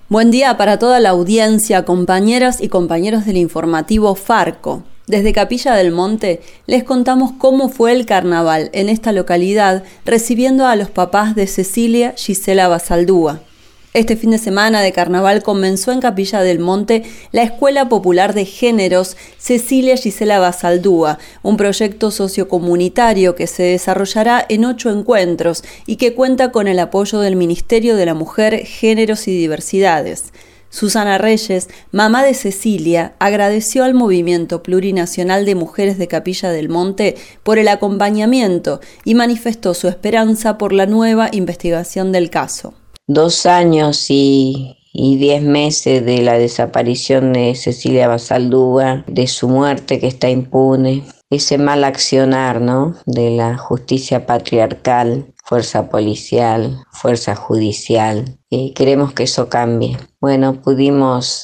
Buen día para toda la audiencia, compañeras y compañeros del informativo Farco. Desde Capilla del Monte les contamos cómo fue el carnaval en esta localidad, recibiendo a los papás de Cecilia Gisela Basaldúa. Este fin de semana de carnaval comenzó en Capilla del Monte la Escuela Popular de Géneros Cecilia Gisela Basaldúa, un proyecto sociocomunitario que se desarrollará en 8 encuentros y que cuenta con el apoyo del Ministerio de la Mujer, Géneros y Diversidades. Susana Reyes, mamá de Cecilia, agradeció al Movimiento Plurinacional de Mujeres de Capilla del Monte por el acompañamiento y manifestó su esperanza por la nueva investigación del caso. 2 años y 10 meses de la desaparición de Cecilia Basaldúa, de su muerte que está impune, ese mal accionar, ¿no?, de la justicia patriarcal, fuerza policial, fuerza judicial. Queremos que eso cambie. Bueno, pudimos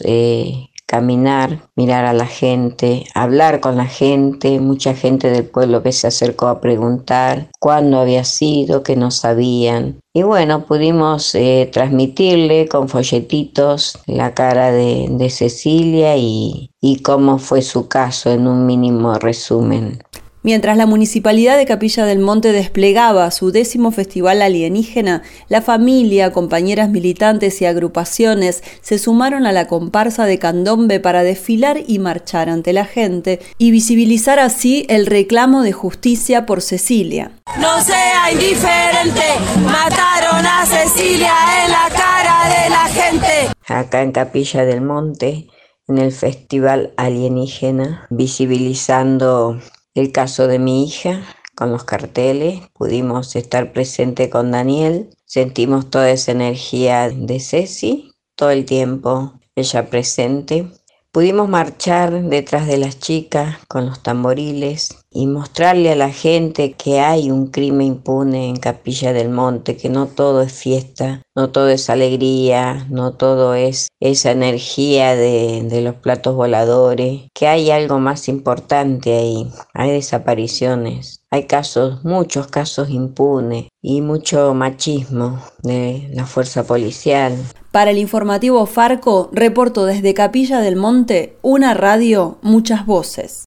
caminar, mirar a la gente, hablar con la gente, mucha gente del pueblo que se acercó a preguntar cuándo había sido, que no sabían. Y bueno, pudimos transmitirle con folletitos la cara de Cecilia y cómo fue su caso en un mínimo resumen. Mientras la Municipalidad de Capilla del Monte desplegaba su 10º Festival Alienígena, la familia, compañeras militantes y agrupaciones se sumaron a la comparsa de Candombe para desfilar y marchar ante la gente y visibilizar así el reclamo de justicia por Cecilia. No sea indiferente, mataron a Cecilia en la cara de la gente. Acá en Capilla del Monte, en el Festival Alienígena, visibilizando el caso de mi hija, con los carteles, pudimos estar presente con Daniel, sentimos toda esa energía de Ceci, todo el tiempo ella presente. Pudimos marchar detrás de las chicas con los tamboriles y mostrarle a la gente que hay un crimen impune en Capilla del Monte, que no todo es fiesta, no todo es alegría, no todo es esa energía de los platos voladores, que hay algo más importante ahí. Hay desapariciones, hay casos, muchos casos impunes y mucho machismo de la fuerza policial. Para el informativo Farco, reportó desde Capilla del Monte, una radio, muchas voces.